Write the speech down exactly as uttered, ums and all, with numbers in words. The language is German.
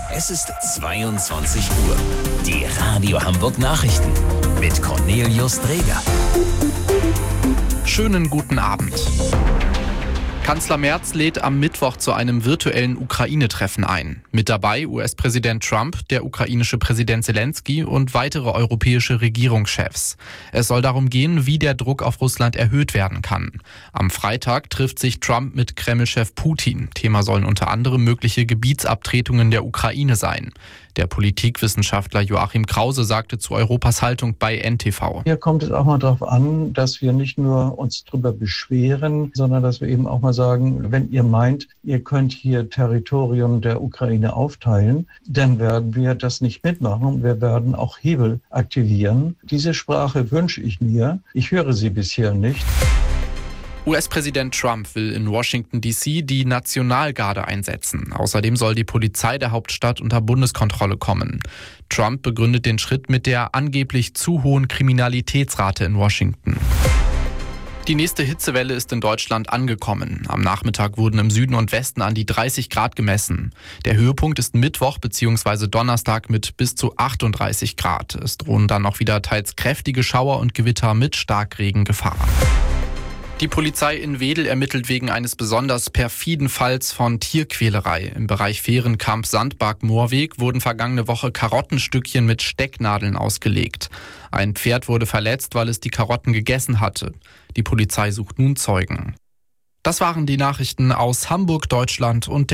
Es ist zweiundzwanzig Uhr. Die Radio Hamburg Nachrichten mit Cornelius Dreger. Schönen guten Abend. Kanzler Merz lädt am Mittwoch zu einem virtuellen Ukraine-Treffen ein. Mit dabei U S-Präsident Trump, der ukrainische Präsident Zelensky und weitere europäische Regierungschefs. Es soll darum gehen, wie der Druck auf Russland erhöht werden kann. Am Freitag trifft sich Trump mit Kreml-Chef Putin. Thema sollen unter anderem mögliche Gebietsabtretungen der Ukraine sein. Der Politikwissenschaftler Joachim Krause sagte zu Europas Haltung bei N T V. Hier kommt es auch mal darauf an, dass wir nicht nur uns drüber beschweren, sondern dass wir eben auch mal sagen, wenn ihr meint, ihr könnt hier Territorium der Ukraine aufteilen, dann werden wir das nicht mitmachen. Wir werden auch Hebel aktivieren. Diese Sprache wünsche ich mir. Ich höre sie bisher nicht. U S-Präsident Trump will in Washington D C die Nationalgarde einsetzen. Außerdem soll die Polizei der Hauptstadt unter Bundeskontrolle kommen. Trump begründet den Schritt mit der angeblich zu hohen Kriminalitätsrate in Washington. Die nächste Hitzewelle ist in Deutschland angekommen. Am Nachmittag wurden im Süden und Westen an die dreißig Grad gemessen. Der Höhepunkt ist Mittwoch bzw. Donnerstag mit bis zu achtunddreißig Grad. Es drohen dann noch wieder teils kräftige Schauer und Gewitter mit Starkregengefahr. Die Polizei in Wedel ermittelt wegen eines besonders perfiden Falls von Tierquälerei. Im Bereich Fehrenkamp-Sandbach-Moorweg wurden vergangene Woche Karottenstückchen mit Stecknadeln ausgelegt. Ein Pferd wurde verletzt, weil es die Karotten gegessen hatte. Die Polizei sucht nun Zeugen. Das waren die Nachrichten aus Hamburg, Deutschland und der